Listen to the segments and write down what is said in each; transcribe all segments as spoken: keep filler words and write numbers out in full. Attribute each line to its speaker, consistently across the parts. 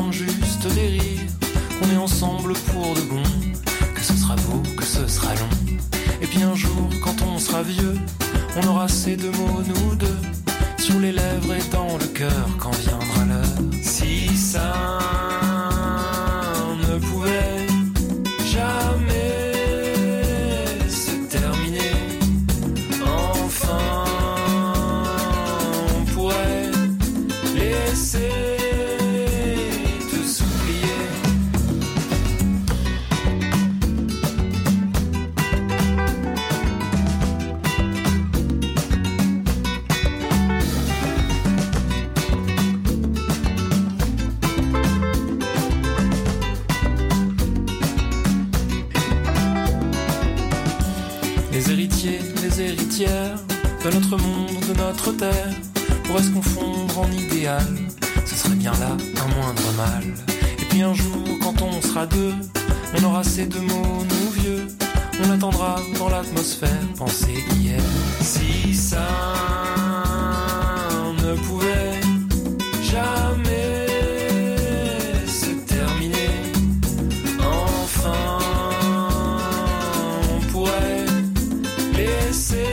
Speaker 1: larmes, juste des rires, qu'on est ensemble pour de bon, que ce sera beau, que ce sera long. Et puis un jour, quand on sera vieux, on aura ces deux mots, nous deux, sur les lèvres et dans le cœur, quand viendra l'heure. Si ça ne pouvait jamais se terminer, enfin on pourrait laisser de notre monde, de notre terre, pourrait se confondre en idéal. Ce serait bien là un moindre mal. Et puis un jour, quand on sera deux, on aura ces deux mots, nous vieux. On attendra dans l'atmosphère, penser hier. Si ça ne pouvait jamais se terminer, enfin on pourrait laisser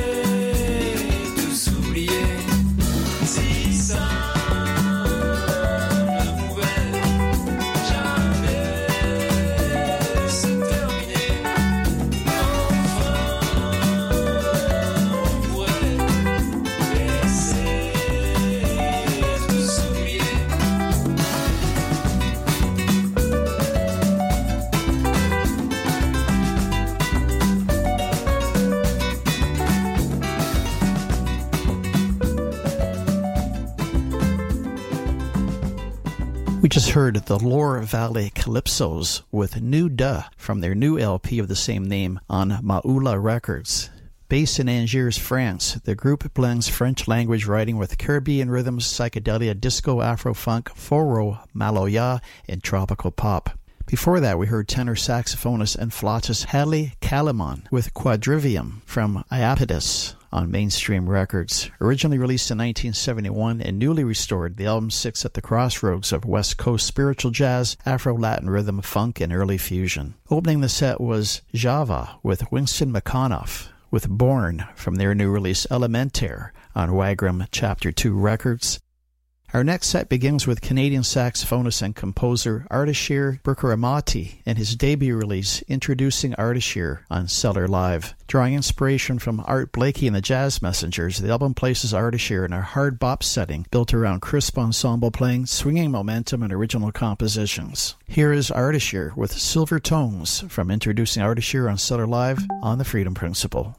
Speaker 2: We just heard the Loire Valley Calypsos with New Duh from their new L P of the same name on Maoula Records. Based in Angers, France, the group blends French language writing with Caribbean rhythms, psychedelia, disco, afro-funk, foro, maloya, and tropical pop. Before that, we heard tenor saxophonist and flautist Hadley Calamon with Quadrivium from Iapetus on Mainstream Records. Originally released in nineteen seventy-one and newly restored, the album sits at the crossroads of West Coast spiritual jazz, Afro-Latin rhythm, funk, and early fusion. Opening the set was Java with Winston McConough with Born from their new release Elementaire on Wagram Chapter two Records. Our next set begins with Canadian saxophonist and composer Ardashir Burkaramati and his debut release, Introducing Ardashir on Cellar Live. Drawing inspiration from Art Blakey and the Jazz Messengers, the album places Ardashir in a hard bop setting built around crisp ensemble playing, swinging momentum, and original compositions. Here is Ardashir with Silver Tones from Introducing Ardashir on Cellar Live on the Freedom Principle.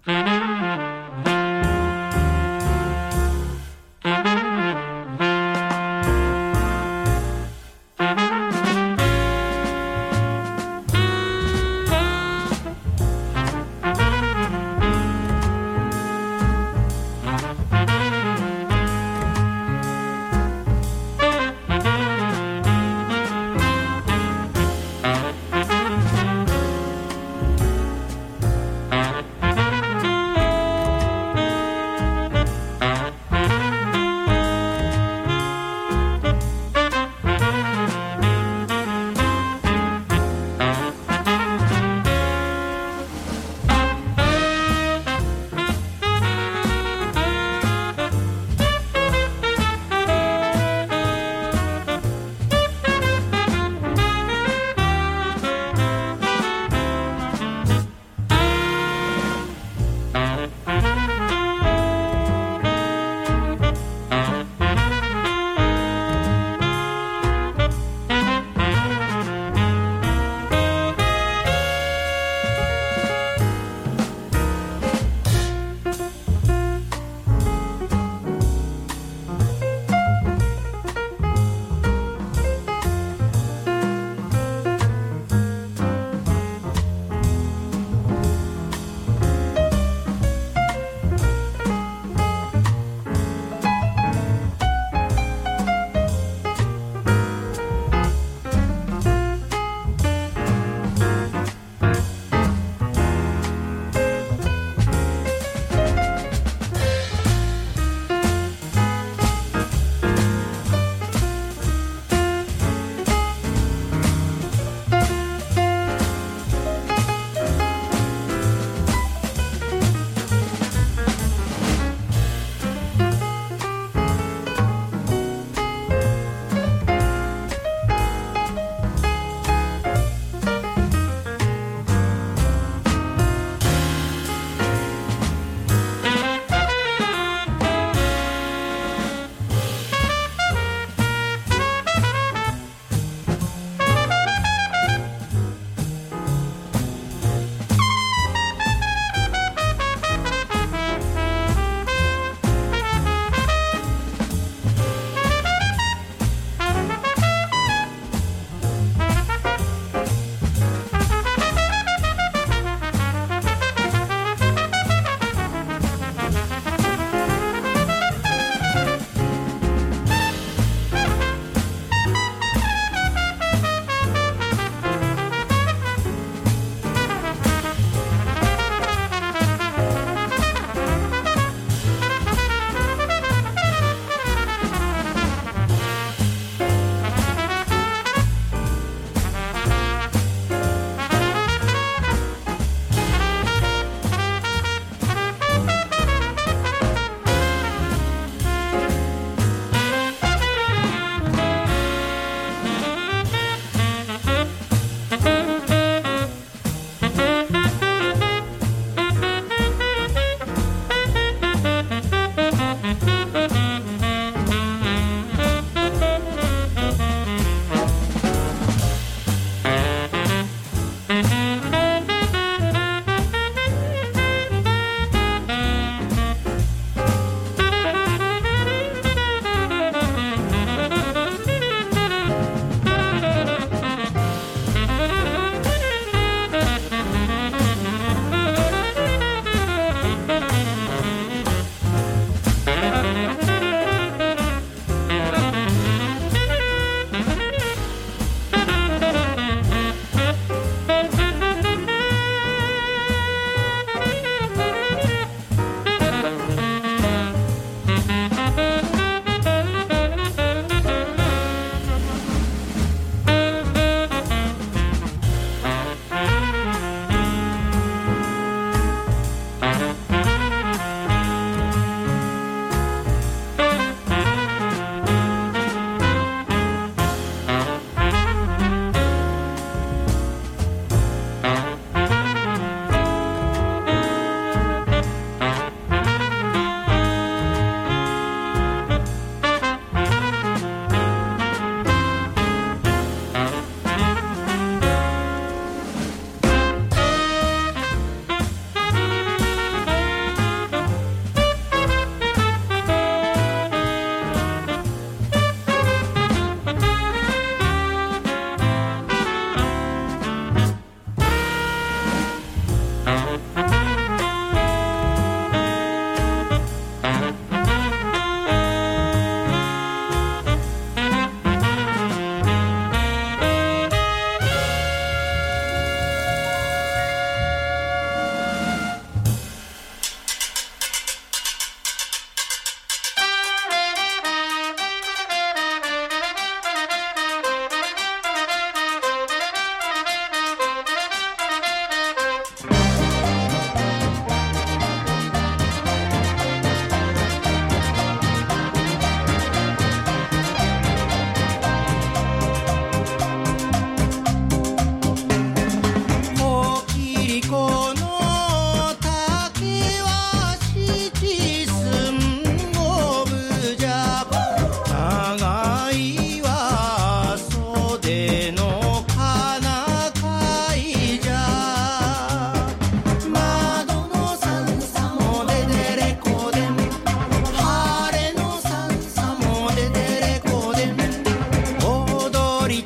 Speaker 1: Thank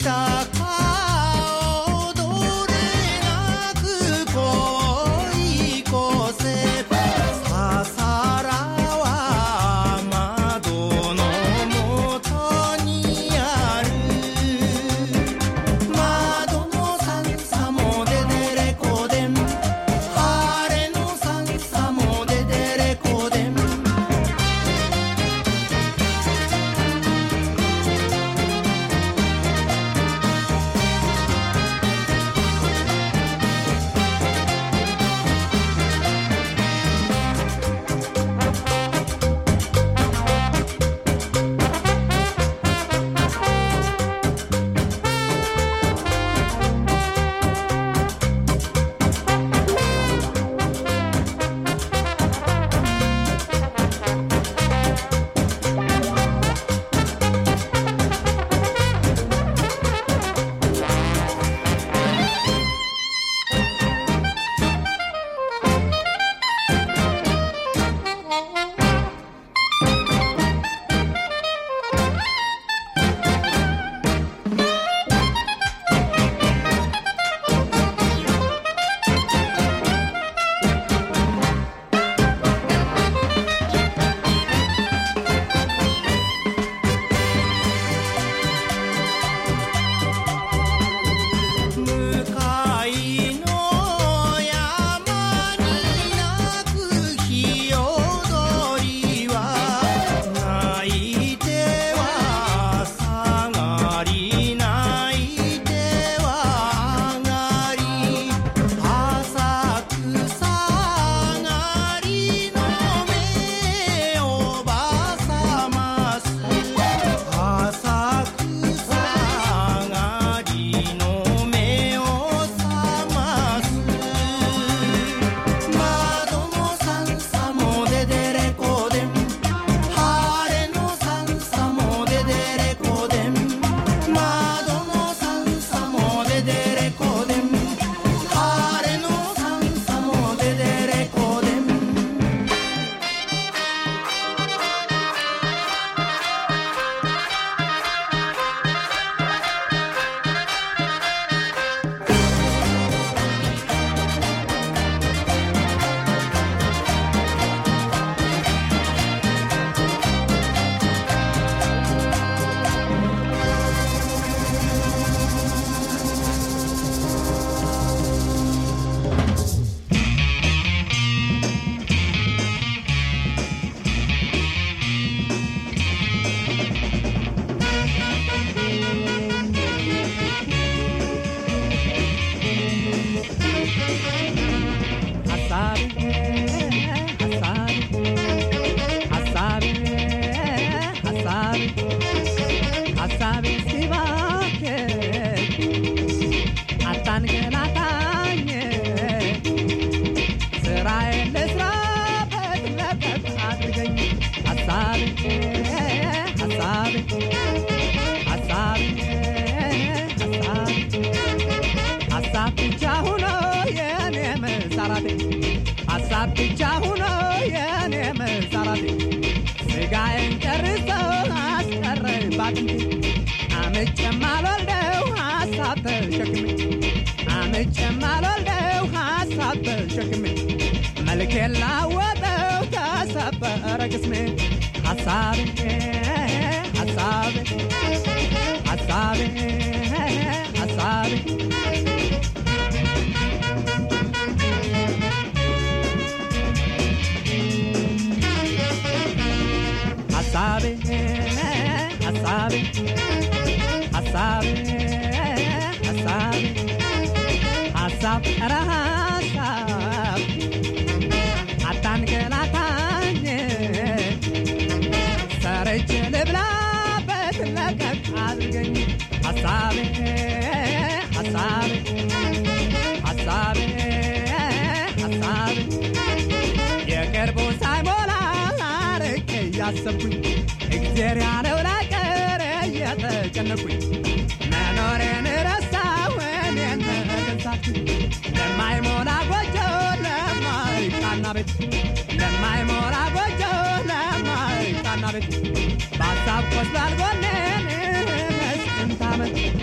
Speaker 3: Asab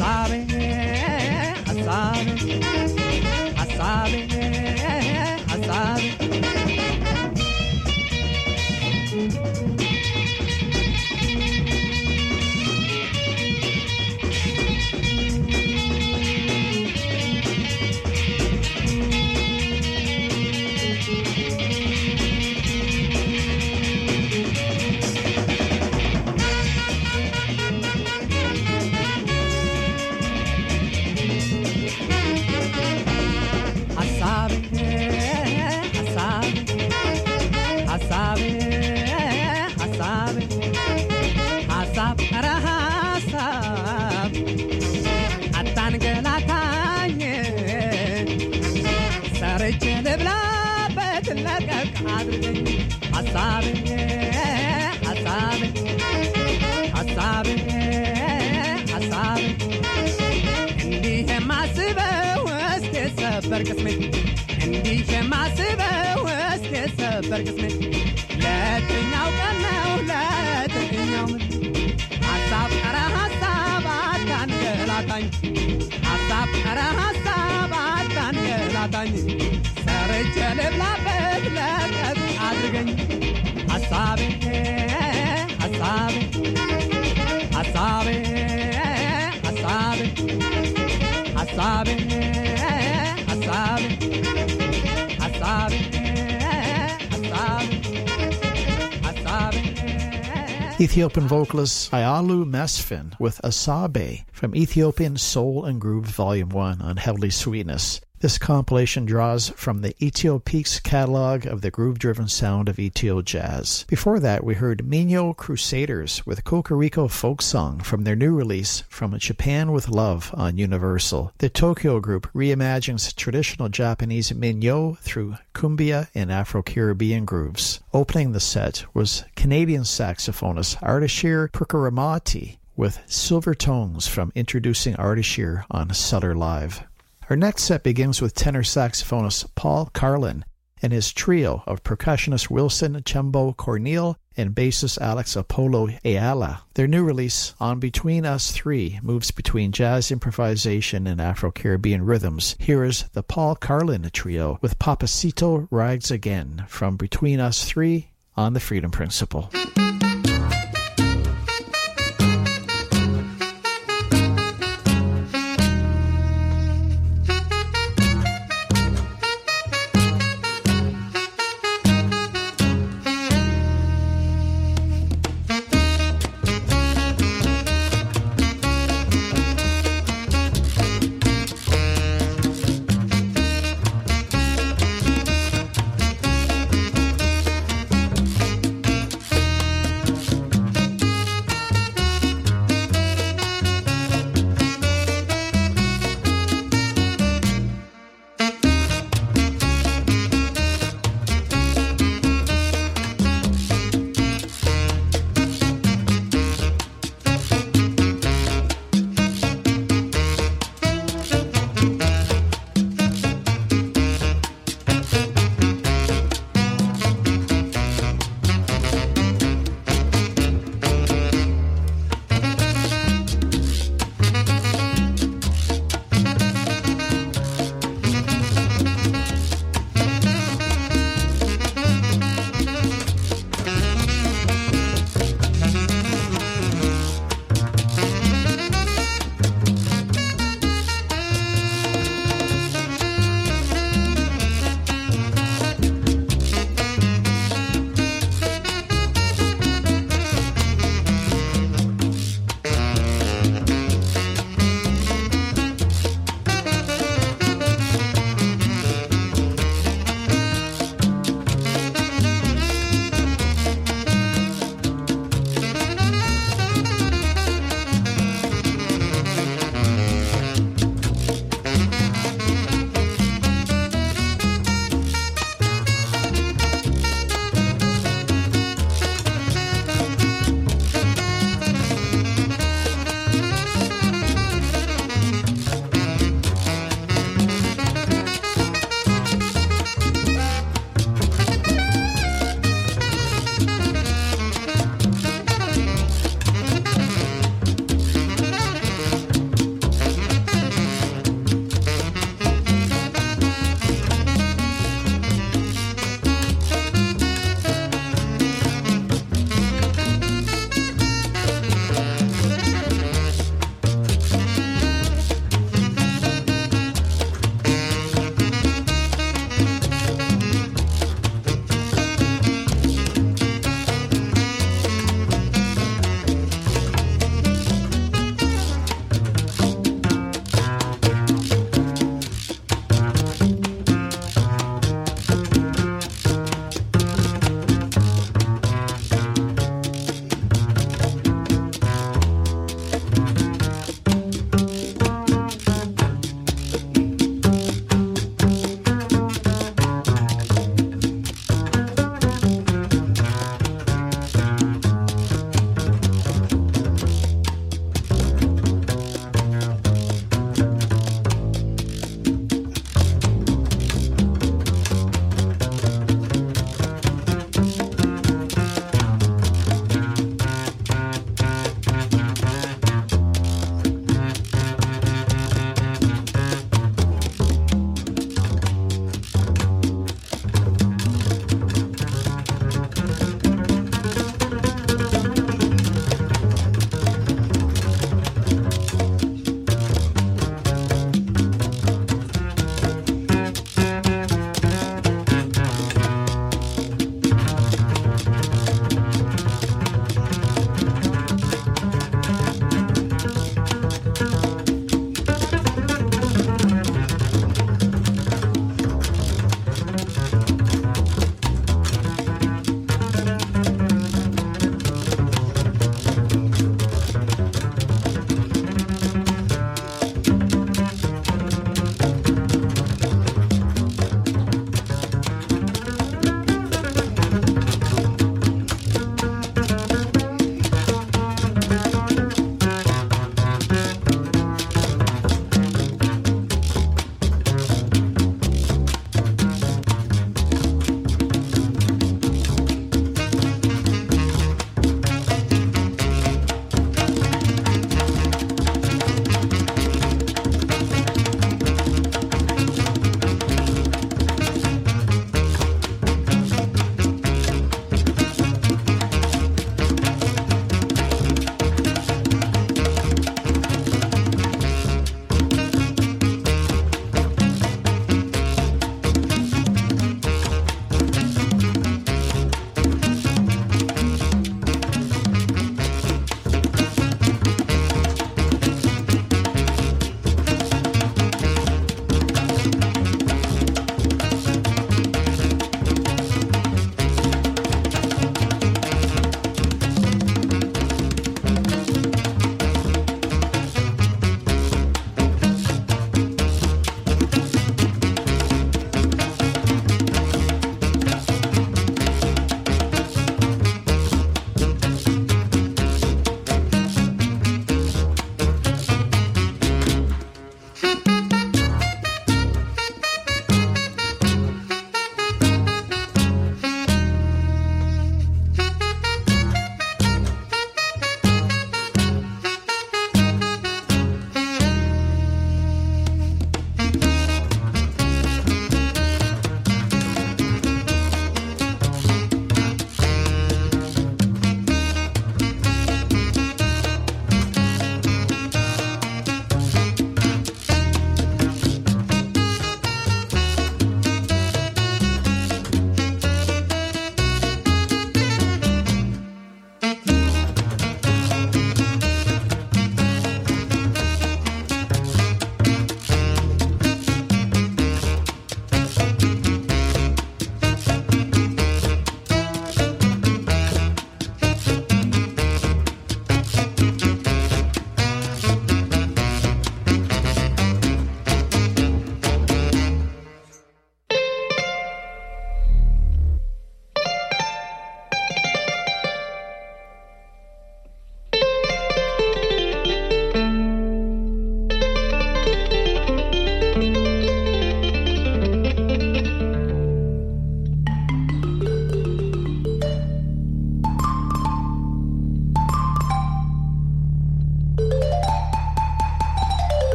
Speaker 2: Ethiopian vocalist Ayalu Mesfin with Asabe from Ethiopian Soul and Groove Volume one on Heavenly Sweetness. This compilation draws from the Ethio Peaks catalog of the groove-driven sound of Ethio jazz. Before that, we heard Minyo Crusaders with Kokoriko Folk Song from their new release From Japan with Love on Universal. The Tokyo group reimagines traditional Japanese minyo through cumbia and Afro-Caribbean grooves. Opening the set was Canadian saxophonist Ardashir Purkaramati with Silver Tones from Introducing Ardashir on Sutter Live. Our next set begins with tenor saxophonist Paul Carlin and his trio of percussionist Wilson Chembo Corneal and bassist Alex Apollo Ayala. Their new release, On Between Us Three, moves between jazz improvisation and Afro-Caribbean rhythms. Here is the Paul Carlin Trio with Papacito Rides Again from Between Us Three on the Freedom Principle.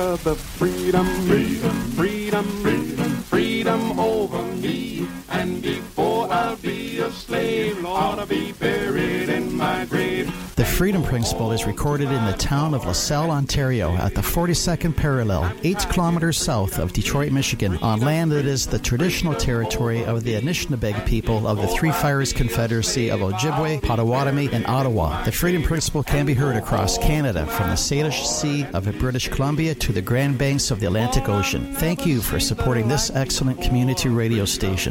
Speaker 3: for the freedom, freedom, freedom, freedom, freedom over me. And before I'll be a slave, Lord, I'll be buried in my grave.
Speaker 2: The Freedom Principle is recorded in the town of LaSalle, Ontario, at the forty-second parallel, eight kilometers south of Detroit, Michigan, on land that is the traditional territory of the Anishinaabe people of the Three Fires Confederacy of Ojibwe, Potawatomi, and Ottawa. The Freedom Principle can be heard across Canada, from the Salish Sea of British Columbia to the Grand Banks of the Atlantic Ocean. Thank you for supporting this excellent community radio station.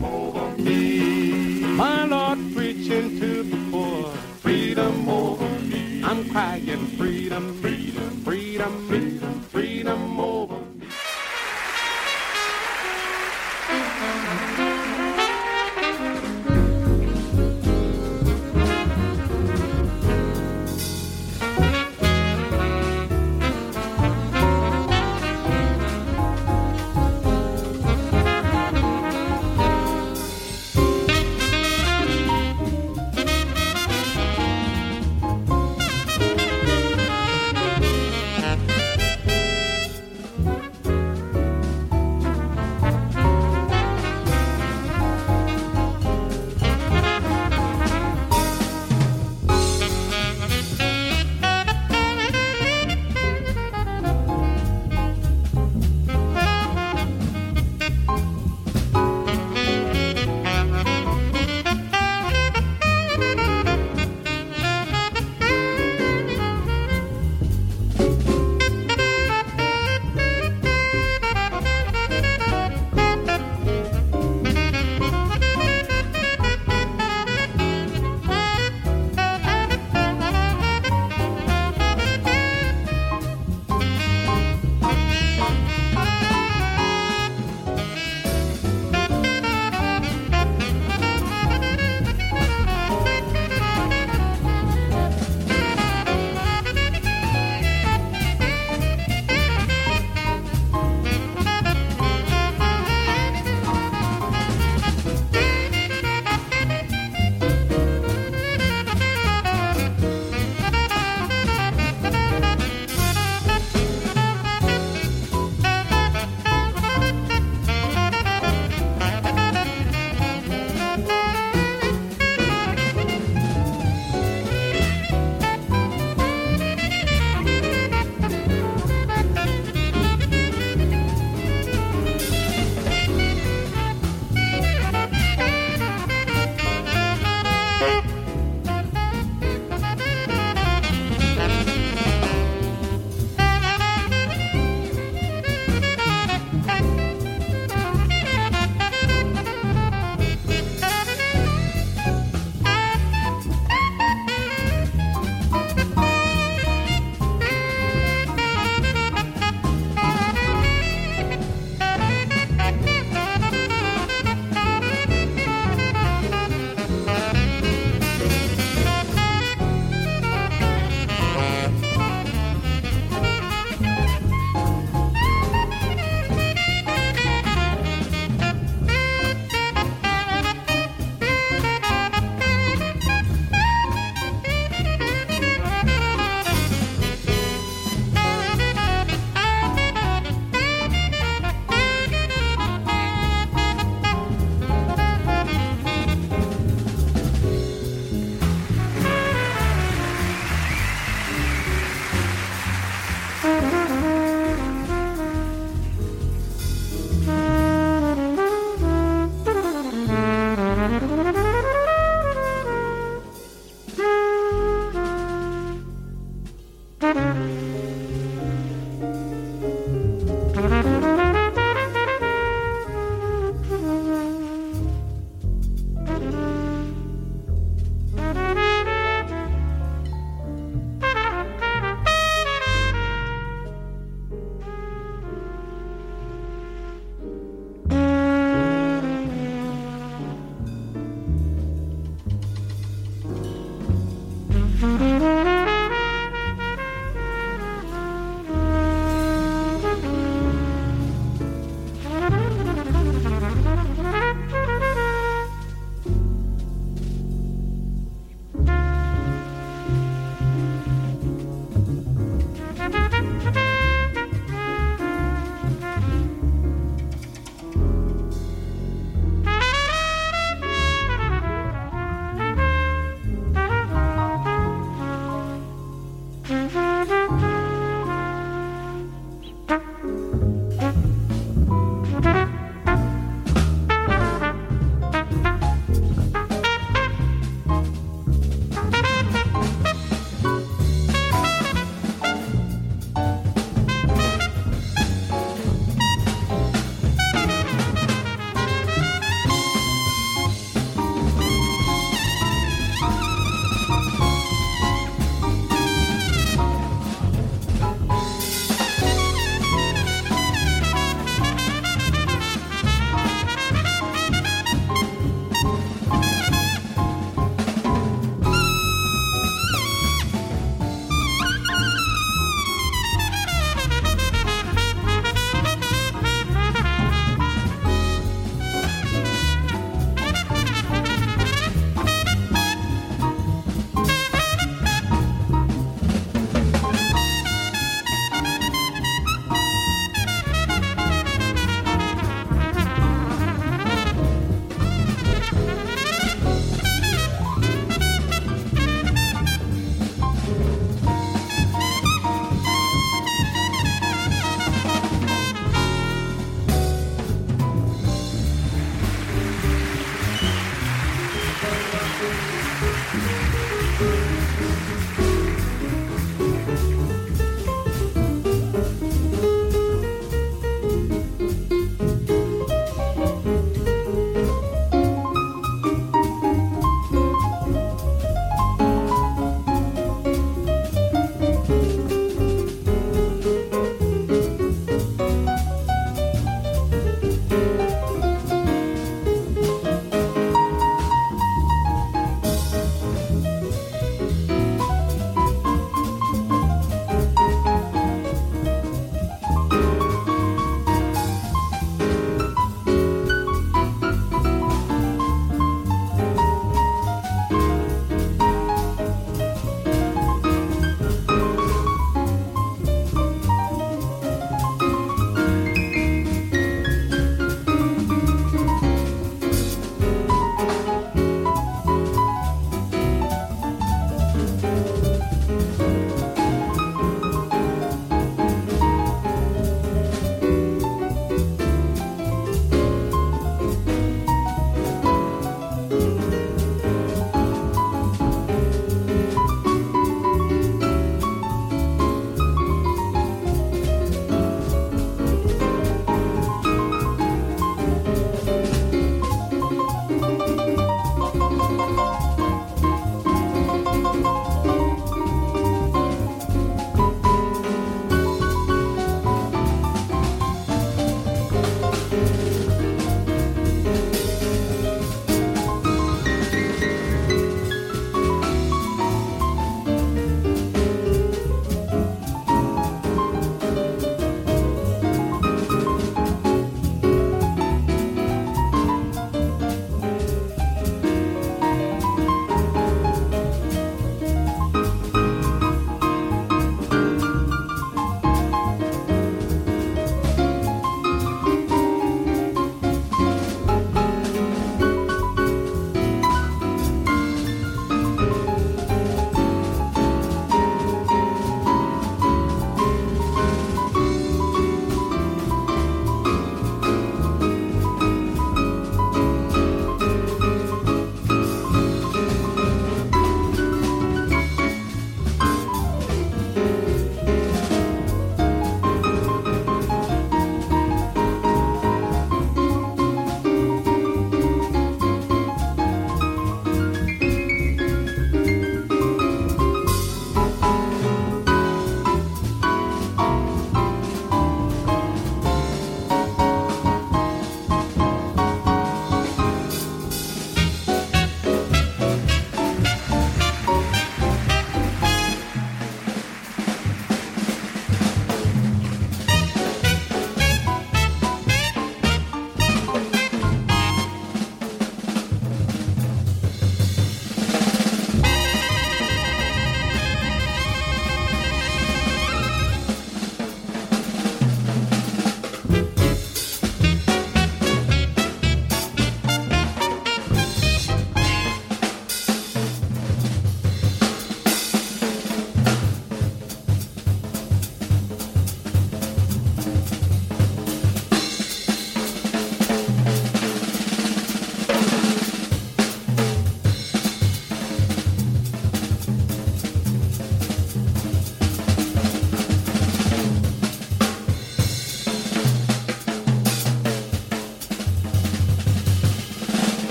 Speaker 3: My Lord, preaching to the poor, freedom over me. I'm crying freedom, freedom, freedom, freedom, freedom over me.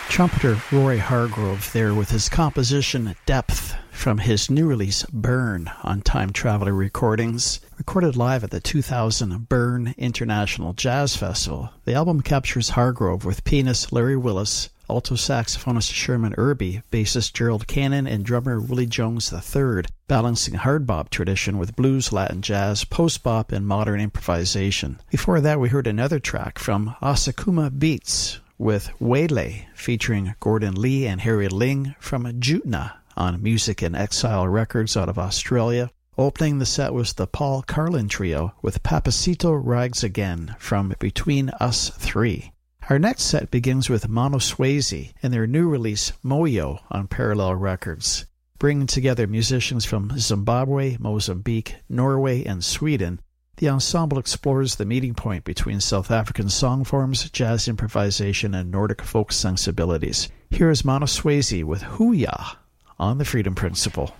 Speaker 2: Trumpeter Roy Hargrove there with his composition Depth from his new release Burn on Time Traveler Recordings. Recorded live at the two thousand Bern International Jazz Festival, the album captures Hargrove with pianist Larry Willis, alto saxophonist Sherman Irby, bassist Gerald Cannon, and drummer Willie Jones the third, balancing hard bop tradition with blues, Latin jazz, post-bop, and modern improvisation. Before that, we heard another track from Asakuma Beats with Waylay, featuring Gordon Lee and Harry Ling from Jutna on Music in Exile Records out of Australia. Opening the set was the Paul Carlin Trio with Papacito Rags Again from Between Us Three. Our next set begins with Mono Swayze and their new release Moyo on Parallel Records. Bringing together musicians from Zimbabwe, Mozambique, Norway, and Sweden, the ensemble explores the meeting point between South African song forms, jazz improvisation, and Nordic folk sensibilities. Here is Mono Swayze with Hooyah on the Freedom Principle.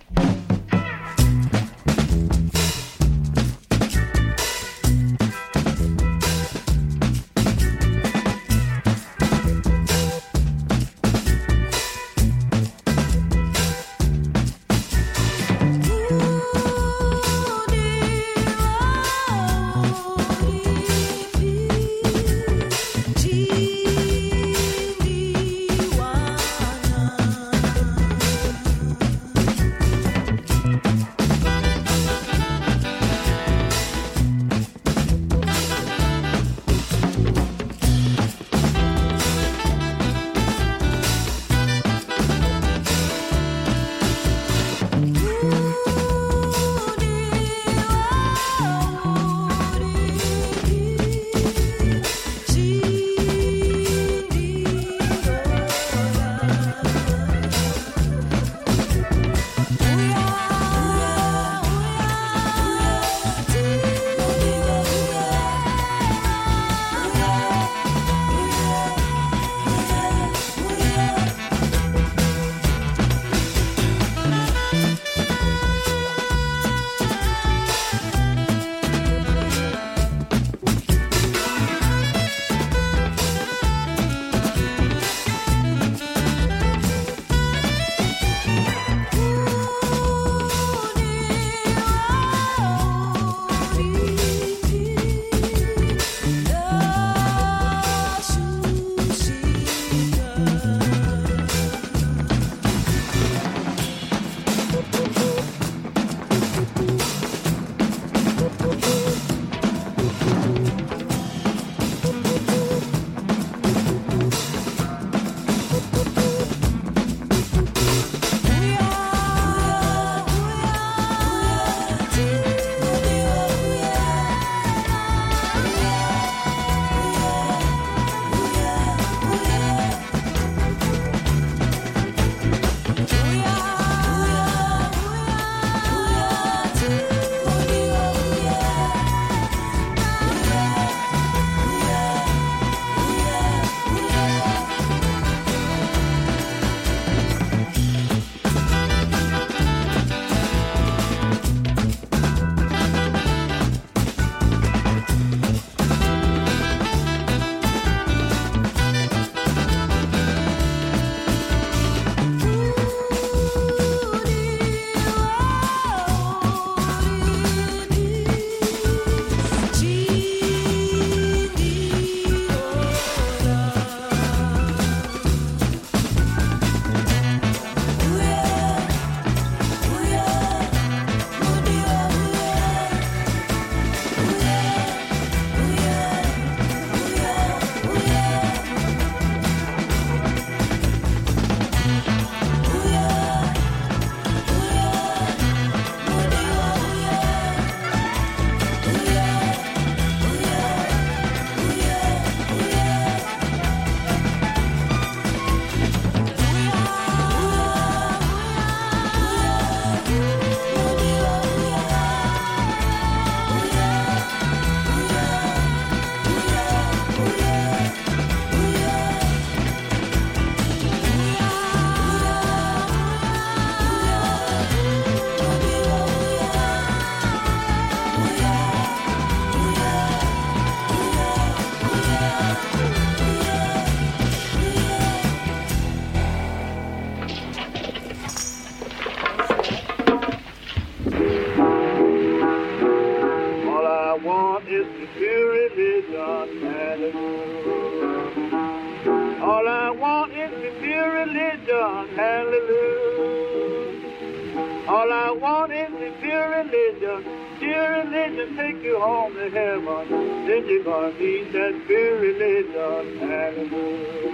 Speaker 4: take you home to heaven. Then you're gonna meet that pure religion. Hallelujah,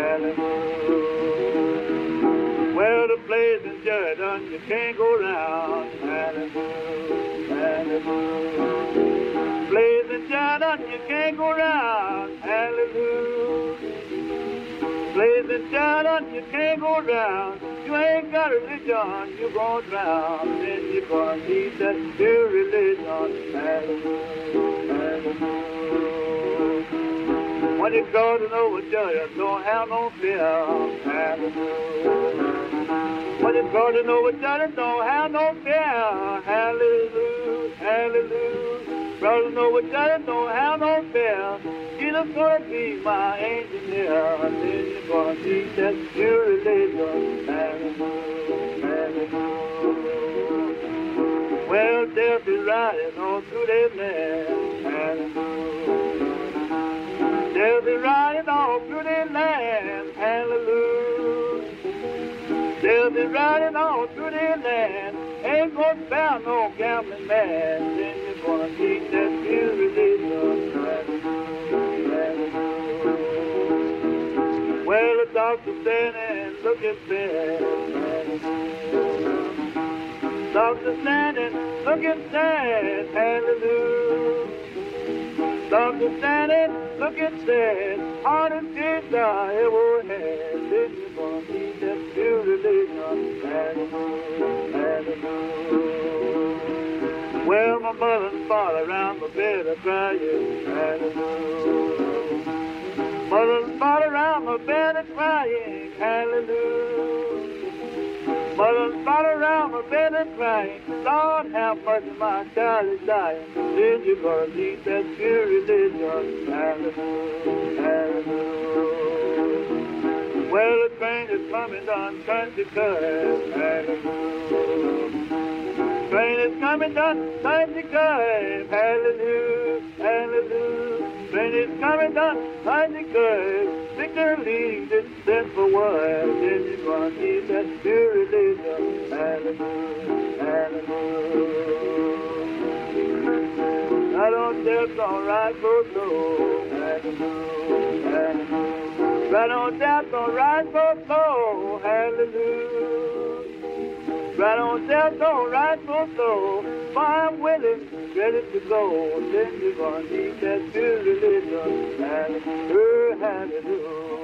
Speaker 4: hallelujah. Well, the place in Jordan, you can't go round. Hallelujah, hallelujah. Place in Jordan, you can't go round. Hallelujah. Place in Jordan, you can't go round. You ain't got a religion, you gon' drown. Then you're gonna need that pure religion. Hallelujah, hallelujah. When you go to know what you don't have no fear. Hallelujah. When you go to know what you don't have no fear. Hallelujah, hallelujah. Brother, know what you don't have no fear. Jesus gonna be my engineer. And then you're gonna teach that pure religion. Hallelujah, hallelujah. Well, they'll be riding all through their land. Hallelujah. They'll be riding all through their land. Hallelujah. They'll be riding all through their land. Ain't gonna spare no gambling man. Then you're gonna teach that pure religion. Well, the doctor's standing looking sad. Doctor's standing looking sad. Hallelujah. Doctor's standing looking sad. Hardest kids I ever had. Then you're gonna need that pure religion. Hallelujah, hallelujah. Well, my mother and father around my bed are crying. Hallelujah. Mother and father around my bed are crying. Hallelujah. Mother and father around my bed are crying. Lord, have mercy, my child is dying. Then you're gonna need that pure religion. Hallelujah, hallelujah. Well, the train is coming down country curve. Hallelujah. Train is coming down country curve. Hallelujah, hallelujah. Train is coming down country curve. Victory is sent for one. Then you're gonna need that pure religion. Hallelujah, hallelujah. I don't just don't ride so slow. Hallelujah, hallelujah. I don't just don't ride so slow. Hallelujah. Right on down, don't ride so slow. For I'm willing, ready to go. Then you're gonna need that pure religion. Hallelujah, hallelujah.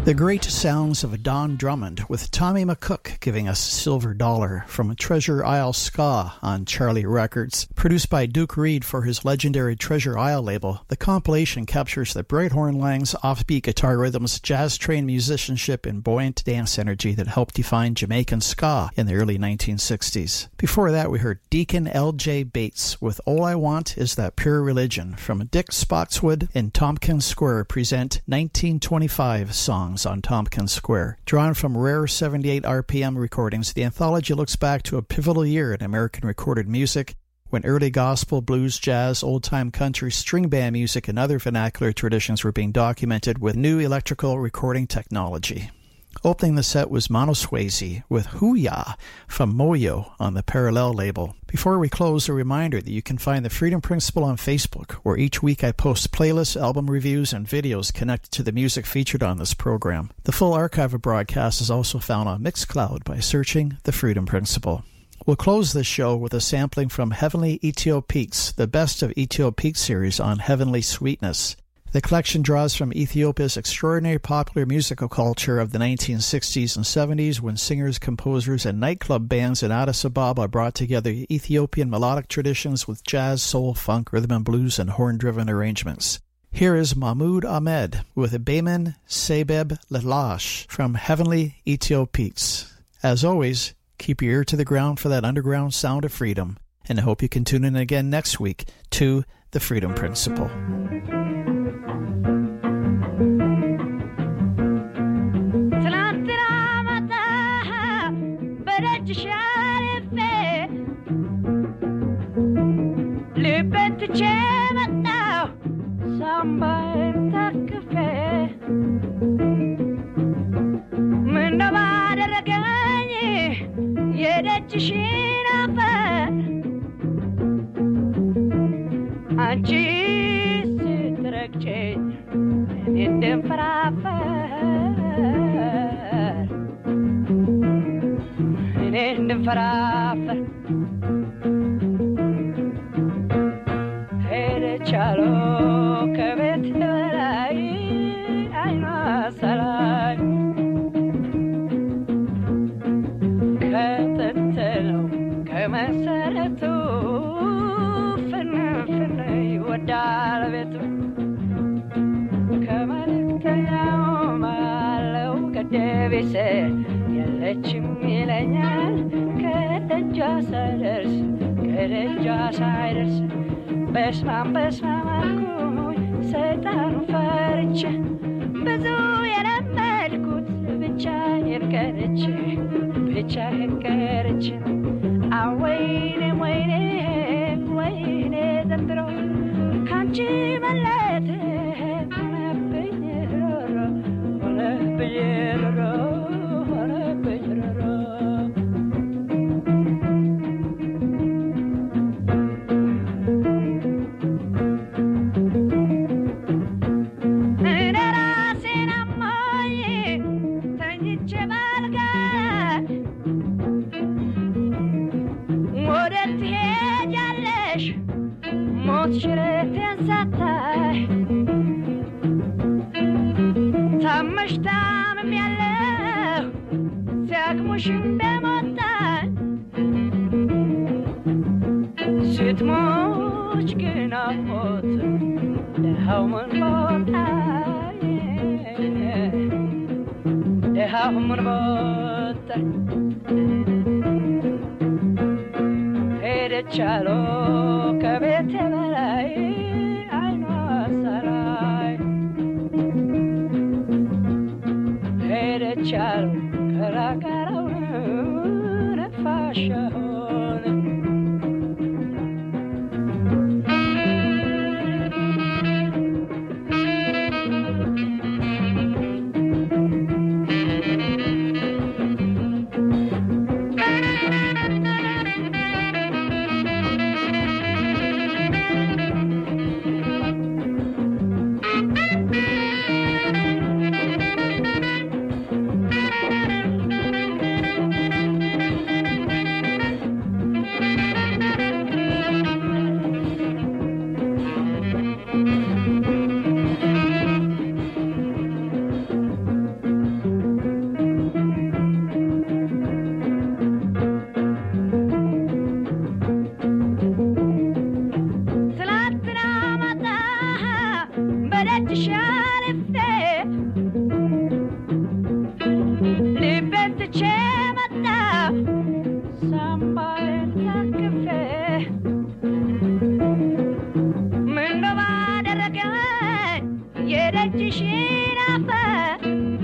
Speaker 2: The great sounds of Don Drummond, with Tommy McCook giving us Silver Dollar from Treasure Isle Ska on Charlie Records. Produced by Duke Reed for his legendary Treasure Isle label, the compilation captures the bright horn lines, offbeat guitar rhythms, jazz-trained musicianship, and buoyant dance energy that helped define Jamaican ska in the early nineteen sixties. Before that, we heard Deacon L J Bates with All I Want Is That Pure Religion from Dick Spotswood and Tompkins Square present nineteen twenty-five songs on Tompkins Square. Drawn from rare seventy-eight R P M recordings, the anthology looks back to a pivotal year in American recorded music when early gospel, blues, jazz, old-time country, string band music, and other vernacular traditions were being documented with new electrical recording technology. Opening the set was Mono Swayze with Hoo-Ya from Moyo on the Parallel label. Before we close, a reminder that you can find the Freedom Principle on Facebook, where each week I post playlists, album reviews, and videos connected to the music featured on this program. The full archive of broadcasts is also found on Mixcloud by searching The Freedom Principle. We'll close this show with a sampling from Heavenly Ethiopiques, the Best of Ethiopique series on Heavenly Sweetness. The collection draws from Ethiopia's extraordinary popular musical culture of the nineteen sixties and seventies when singers, composers, and nightclub bands in Addis Ababa brought together Ethiopian melodic traditions with jazz, soul, funk, rhythm and blues, and horn-driven arrangements. Here is Mahmoud Ahmed with Bayman Sebeb Lelash from Heavenly Ethiopiques. As always, keep your ear to the ground for that underground sound of freedom, and I hope you can tune in again next week to The Freedom Principle.
Speaker 5: ታቅፌ ምነው ባደረገኝ የደጅሽን አፈር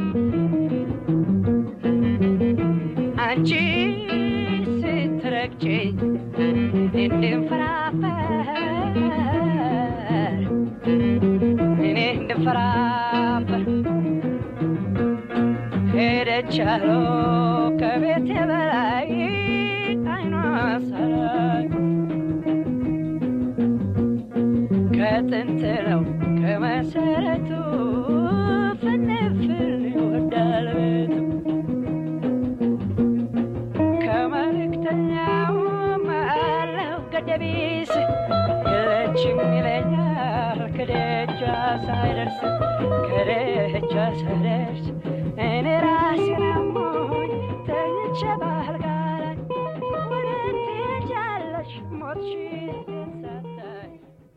Speaker 5: አንቺ ስትረግጪኝ እንድንፈራፈር እኔ እንድንፈራፈር ሄደች አሉ ከቤቴ በላይ አይኗ ሳላይ ከጥንት ነው ከመሰረቱ ፍንፍን ይወዳል ቤቱ ከመልእክተኛው ማለው ገደቢስ የለችም ይለኛል ከደጃ ሳይደርስ ከደጃ ሳይደርስ እኔ ራሴን አሞኝ ተኝቼ ባልጋ ላይ ወዴት ትሄጃለሽ ሞትሽን ሳታይ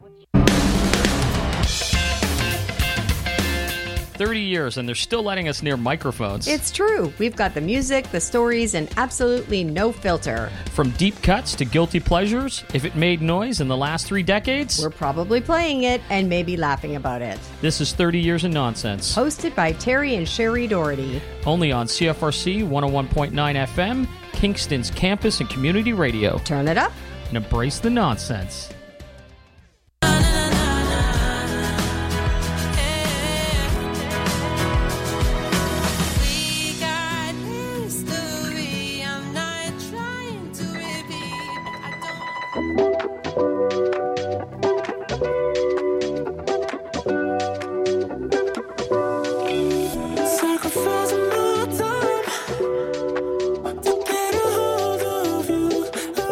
Speaker 6: thirty years and they're still letting us near microphones.
Speaker 7: It's true. We've got the music, the stories, and absolutely no filter.
Speaker 6: From deep cuts to guilty pleasures, if it made noise in the last three decades,
Speaker 7: we're probably playing it and maybe laughing about it.
Speaker 6: This is thirty Years of Nonsense.
Speaker 7: Hosted by Terry and Sherry Doherty.
Speaker 6: Only on C F R C one oh one point nine F M, Kingston's campus and community radio.
Speaker 7: Turn it up.
Speaker 6: And embrace the nonsense.
Speaker 8: Thank you.